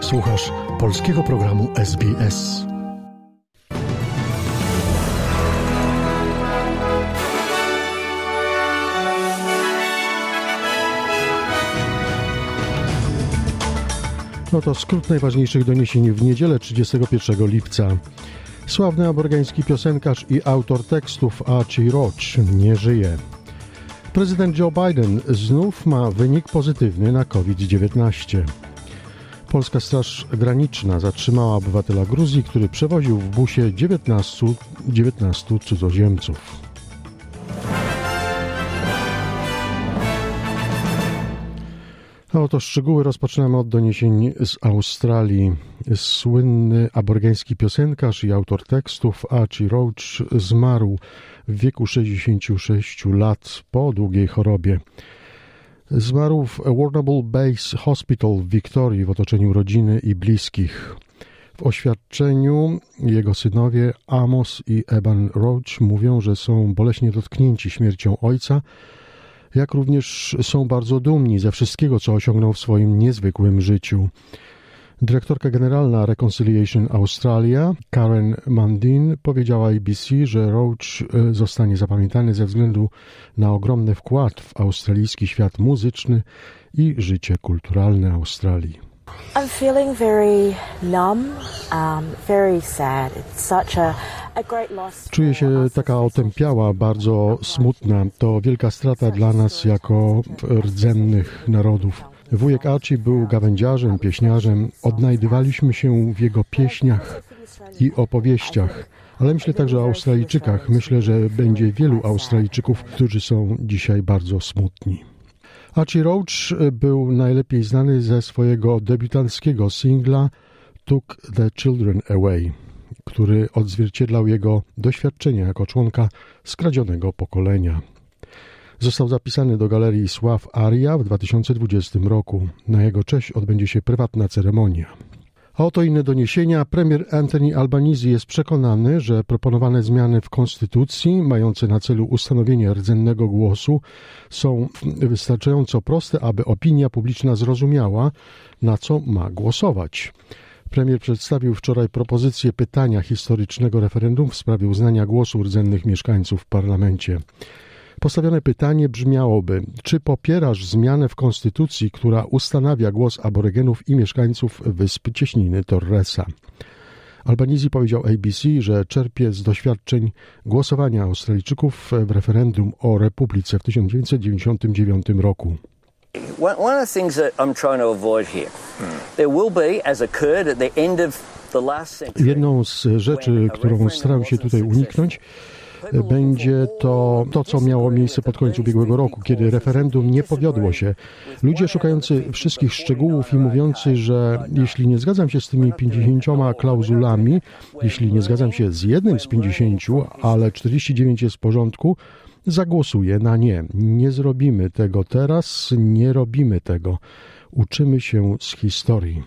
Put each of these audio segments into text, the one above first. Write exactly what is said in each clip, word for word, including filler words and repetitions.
Słuchasz polskiego programu S B S. No to skrót najważniejszych doniesień w niedzielę trzydziestego pierwszego lipca. Sławny amerykański piosenkarz i autor tekstów Archie Roach nie żyje. Prezydent Joe Biden znów ma wynik pozytywny na COVID dziewiętnaście. Polska Straż Graniczna zatrzymała obywatela Gruzji, który przewoził w busie dziewiętnastu, dziewiętnastu cudzoziemców. A oto szczegóły. Rozpoczynamy od doniesień z Australii. Słynny aborygeński piosenkarz i autor tekstów Archie Roach zmarł w wieku sześćdziesięciu sześciu lat po długiej chorobie. Zmarł w Warrnambool Base Hospital w Wiktorii w otoczeniu rodziny i bliskich. W oświadczeniu jego synowie Amos i Eban Roach mówią, że są boleśnie dotknięci śmiercią ojca, jak również są bardzo dumni ze wszystkiego, co osiągnął w swoim niezwykłym życiu. Dyrektorka generalna Reconciliation Australia, Karen Mundine, powiedziała A B C, że Roach zostanie zapamiętany ze względu na ogromny wkład w australijski świat muzyczny i życie kulturalne Australii. I'm feeling very numb, um, very sad. It's such a, a great loss. Czuję się taka otępiała, bardzo smutna. To wielka strata dla nas jako rdzennych narodów. Wujek Archie był gawędziarzem, pieśniarzem. Odnajdywaliśmy się w jego pieśniach i opowieściach. Ale myślę także o Australijczykach. Myślę, że będzie wielu Australijczyków, którzy są dzisiaj bardzo smutni. Archie Roach był najlepiej znany ze swojego debiutanckiego singla Took the Children Away, który odzwierciedlał jego doświadczenia jako członka skradzionego pokolenia. Został zapisany do Galerii Sław Aria w dwa tysiące dwudziestym roku. Na jego cześć odbędzie się prywatna ceremonia. A oto inne doniesienia. Premier Anthony Albanese jest przekonany, że proponowane zmiany w konstytucji, mające na celu ustanowienie rdzennego głosu, są wystarczająco proste, aby opinia publiczna zrozumiała, na co ma głosować. Premier przedstawił wczoraj propozycję pytania historycznego referendum w sprawie uznania głosu rdzennych mieszkańców w parlamencie. Postawione pytanie brzmiałoby, czy popierasz zmianę w konstytucji, która ustanawia głos aborygenów i mieszkańców wysp Cieśniny Torresa. Albanese powiedział A B C, że czerpie z doświadczeń głosowania Australijczyków w referendum o republice w tysiąc dziewięćset dziewięćdziesiątym dziewiątym roku. One of the things that I'm trying to avoid here, there will be, as occurred at the end of the last century. Jedną z rzeczy, którą staram się tutaj uniknąć, będzie to, to, co miało miejsce pod koniec ubiegłego roku, kiedy referendum nie powiodło się. Ludzie szukający wszystkich szczegółów i mówiący, że jeśli nie zgadzam się z tymi pięćdziesięcioma klauzulami, jeśli nie zgadzam się z jednym z pięćdziesięciu, ale czterdzieści dziewięć jest w porządku, zagłosuję na nie. Nie zrobimy tego teraz, nie robimy tego. Uczymy się z historii.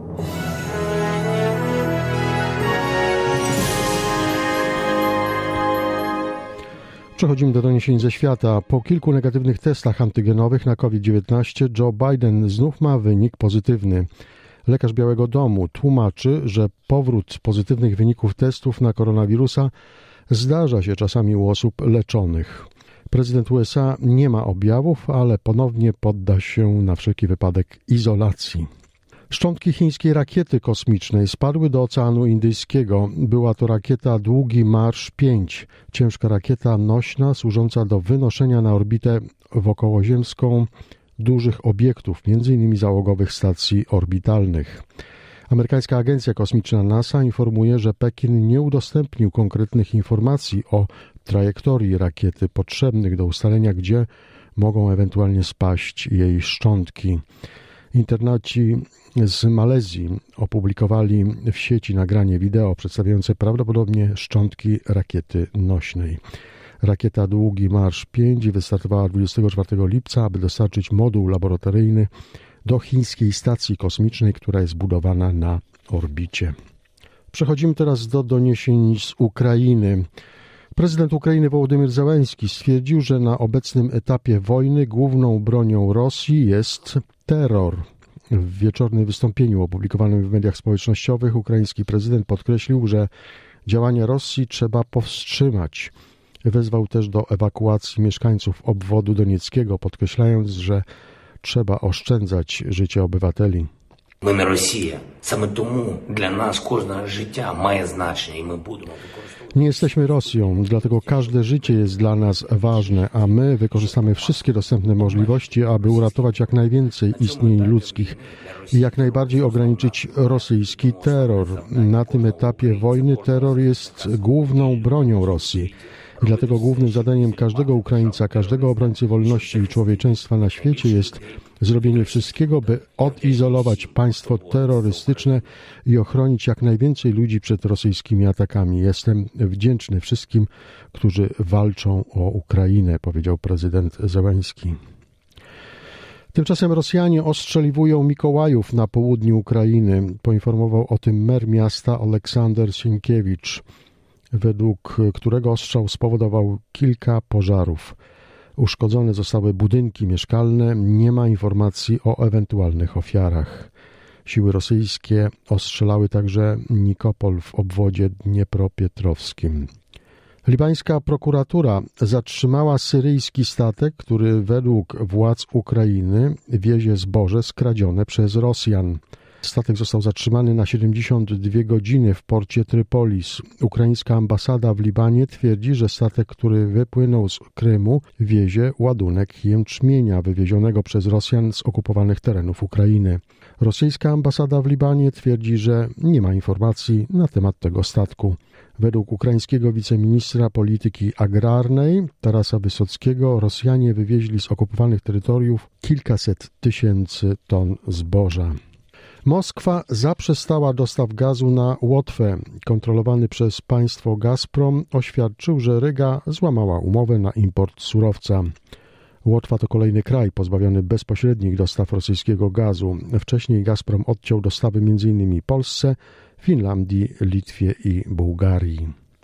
Przechodzimy do doniesień ze świata. Po kilku negatywnych testach antygenowych na COVID dziewiętnaście Joe Biden znów ma wynik pozytywny. Lekarz Białego Domu tłumaczy, że powrót pozytywnych wyników testów na koronawirusa zdarza się czasami u osób leczonych. Prezydent U S A nie ma objawów, ale ponownie podda się na wszelki wypadek izolacji. Szczątki chińskiej rakiety kosmicznej spadły do Oceanu Indyjskiego. Była to rakieta Długi Marsz pięć, ciężka rakieta nośna służąca do wynoszenia na orbitę wokołoziemską dużych obiektów, między innymi załogowych stacji orbitalnych. Amerykańska Agencja Kosmiczna NASA informuje, że Pekin nie udostępnił konkretnych informacji o trajektorii rakiety potrzebnych do ustalenia, gdzie mogą ewentualnie spaść jej szczątki. Internaci z Malezji opublikowali w sieci nagranie wideo przedstawiające prawdopodobnie szczątki rakiety nośnej. Rakieta Długi Marsz pięć wystartowała dwudziestego czwartego lipca, aby dostarczyć moduł laboratoryjny do chińskiej stacji kosmicznej, która jest budowana na orbicie. Przechodzimy teraz do doniesień z Ukrainy. Prezydent Ukrainy Wołodymyr Zełenski stwierdził, że na obecnym etapie wojny główną bronią Rosji jest terror. W wieczornym wystąpieniu opublikowanym w mediach społecznościowych ukraiński prezydent podkreślił, że działania Rosji trzeba powstrzymać. Wezwał też do ewakuacji mieszkańców obwodu donieckiego, podkreślając, że trzeba oszczędzać życie obywateli. Ми не Росія. Саме тому для нас кожне життя має значення, і ми будемо використовувати. Nie jesteśmy Rosją, dlatego każde życie jest dla nas ważne, a my wykorzystamy wszystkie dostępne możliwości, aby uratować jak najwięcej istnień ludzkich i jak najbardziej ograniczyć rosyjski terror. Na tym etapie wojny terror jest główną bronią Rosji. I dlatego głównym zadaniem każdego Ukraińca, każdego obrońcy wolności i człowieczeństwa na świecie jest zrobienie wszystkiego, by odizolować państwo terrorystyczne i ochronić jak najwięcej ludzi przed rosyjskimi atakami. Jestem wdzięczny wszystkim, którzy walczą o Ukrainę, powiedział prezydent Zełenski. Tymczasem Rosjanie ostrzeliwują Mikołajów na południu Ukrainy. Poinformował o tym mer miasta Aleksander Sienkiewicz, według którego ostrzał spowodował kilka pożarów. Uszkodzone zostały budynki mieszkalne, nie ma informacji o ewentualnych ofiarach. Siły rosyjskie ostrzelały także Nikopol w obwodzie dniepropietrowskim. Libańska prokuratura zatrzymała syryjski statek, który według władz Ukrainy wiezie zboże skradzione przez Rosjan. Statek został zatrzymany na siedemdziesiąt dwie godziny w porcie Trypolis. Ukraińska ambasada w Libanie twierdzi, że statek, który wypłynął z Krymu, wiezie ładunek jęczmienia wywiezionego przez Rosjan z okupowanych terenów Ukrainy. Rosyjska ambasada w Libanie twierdzi, że nie ma informacji na temat tego statku. Według ukraińskiego wiceministra polityki agrarnej Tarasa Wysockiego Rosjanie wywieźli z okupowanych terytoriów kilkaset tysięcy ton zboża. Moskwa zaprzestała dostaw gazu na Łotwę. Kontrolowany przez państwo Gazprom oświadczył, że Ryga złamała umowę na import surowca. Łotwa to kolejny kraj pozbawiony bezpośrednich dostaw rosyjskiego gazu. Wcześniej Gazprom odciął dostawy między innymi Polsce, Finlandii, Litwie i Bułgarii.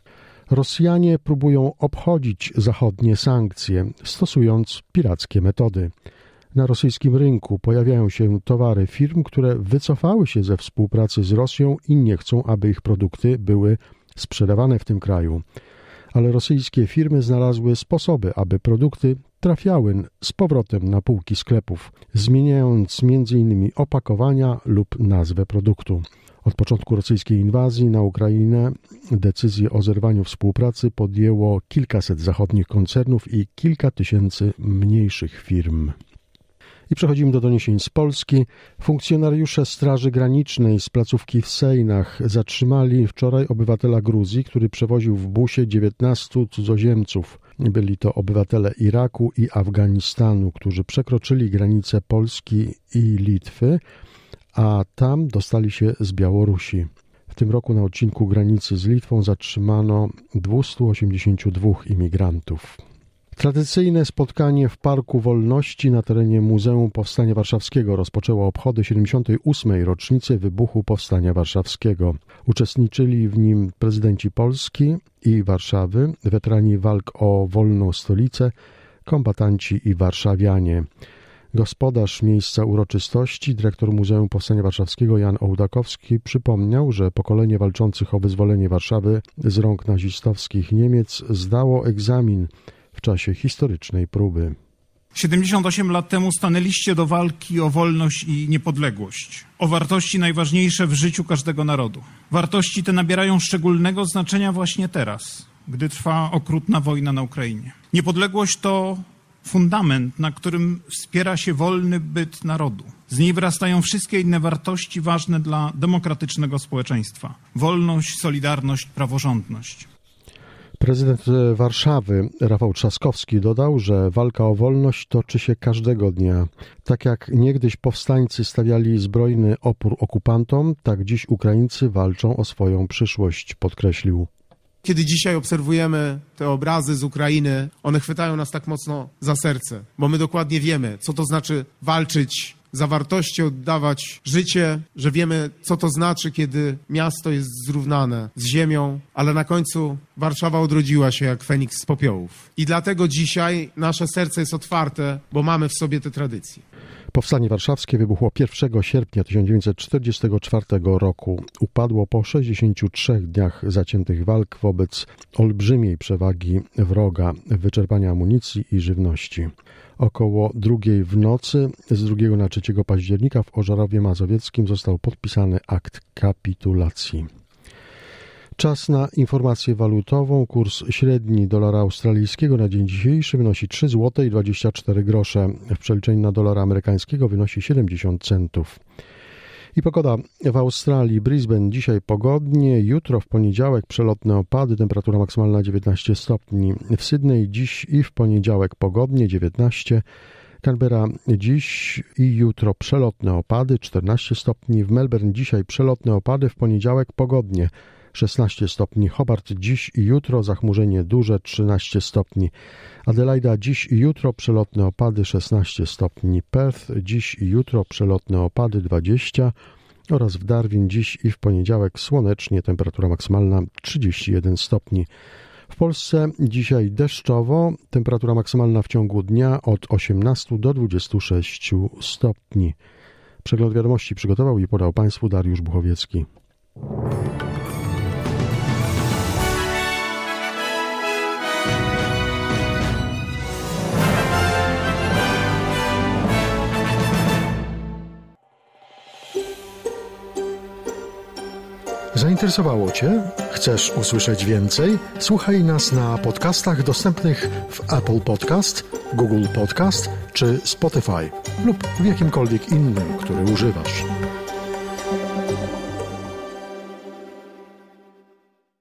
Rosjanie próbują obchodzić zachodnie sankcje, stosując pirackie metody. Na rosyjskim rynku pojawiają się towary firm, które wycofały się ze współpracy z Rosją i nie chcą, aby ich produkty były sprzedawane w tym kraju. Ale rosyjskie firmy znalazły sposoby, aby produkty trafiały z powrotem na półki sklepów, zmieniając między innymi opakowania lub nazwę produktu. Od początku rosyjskiej inwazji na Ukrainę decyzję o zerwaniu współpracy podjęło kilkaset zachodnich koncernów i kilka tysięcy mniejszych firm. I przechodzimy do doniesień z Polski. Funkcjonariusze Straży Granicznej z placówki w Sejnach zatrzymali wczoraj obywatela Gruzji, który przewoził w busie dziewiętnastu cudzoziemców. Byli to obywatele Iraku i Afganistanu, którzy przekroczyli granice Polski i Litwy, a tam dostali się z Białorusi. W tym roku na odcinku granicy z Litwą zatrzymano dwieście osiemdziesiąt dwa imigrantów. Tradycyjne spotkanie w Parku Wolności na terenie Muzeum Powstania Warszawskiego rozpoczęło obchody siedemdziesiątej ósmej rocznicy wybuchu Powstania Warszawskiego. Uczestniczyli w nim prezydenci Polski i Warszawy, weterani walk o wolną stolicę, kombatanci i warszawianie. Gospodarz miejsca uroczystości, dyrektor Muzeum Powstania Warszawskiego Jan Ołdakowski przypomniał, że pokolenie walczących o wyzwolenie Warszawy z rąk nazistowskich Niemiec zdało egzamin w czasie historycznej próby. siedemdziesiąt osiem lat temu stanęliście do walki o wolność i niepodległość, o wartości najważniejsze w życiu każdego narodu. Wartości te nabierają szczególnego znaczenia właśnie teraz, gdy trwa okrutna wojna na Ukrainie. Niepodległość to fundament, na którym wspiera się wolny byt narodu. Z niej wyrastają wszystkie inne wartości ważne dla demokratycznego społeczeństwa. Wolność, solidarność, praworządność. Prezydent Warszawy Rafał Trzaskowski dodał, że walka o wolność toczy się każdego dnia. Tak jak niegdyś powstańcy stawiali zbrojny opór okupantom, tak dziś Ukraińcy walczą o swoją przyszłość, podkreślił. Kiedy dzisiaj obserwujemy te obrazy z Ukrainy, one chwytają nas tak mocno za serce, bo my dokładnie wiemy, co to znaczy walczyć za wartości, oddawać życie, że wiemy, co to znaczy, kiedy miasto jest zrównane z ziemią, ale na końcu Warszawa odrodziła się jak Feniks z popiołów. I dlatego dzisiaj nasze serce jest otwarte, bo mamy w sobie te tradycje. Powstanie warszawskie wybuchło pierwszego sierpnia tysiąc dziewięćset czterdziestego czwartego roku. Upadło po sześćdziesięciu trzech dniach zaciętych walk wobec olbrzymiej przewagi wroga, wyczerpania amunicji i żywności. Około drugiej w nocy z drugiego na trzeciego października w Ożarowie Mazowieckim został podpisany akt kapitulacji. Czas na informację walutową. Kurs średni dolara australijskiego na dzień dzisiejszy wynosi trzy złote dwadzieścia cztery grosze. W przeliczeniu na dolara amerykańskiego wynosi siedemdziesiąt centów. I pogoda w Australii. Brisbane dzisiaj pogodnie, jutro w poniedziałek przelotne opady, temperatura maksymalna dziewiętnaście stopni. W Sydney dziś i w poniedziałek pogodnie, dziewiętnaście. Canberra dziś i jutro przelotne opady, czternaście stopni. W Melbourne dzisiaj przelotne opady, w poniedziałek pogodnie, szesnaście stopni. Hobart dziś i jutro zachmurzenie duże, trzynaście stopni. Adelaida dziś i jutro przelotne opady, szesnaście stopni. Perth dziś i jutro przelotne opady, dwadzieścia. Oraz w Darwin dziś i w poniedziałek słonecznie, temperatura maksymalna trzydzieści jeden stopni. W Polsce dzisiaj deszczowo, temperatura maksymalna w ciągu dnia od osiemnastu do dwudziestu sześciu stopni. Przegląd wiadomości przygotował i podał Państwu Dariusz Buchowiecki. Zainteresowało Cię? Chcesz usłyszeć więcej? Słuchaj nas na podcastach dostępnych w Apple Podcast, Google Podcast czy Spotify lub w jakimkolwiek innym, który używasz.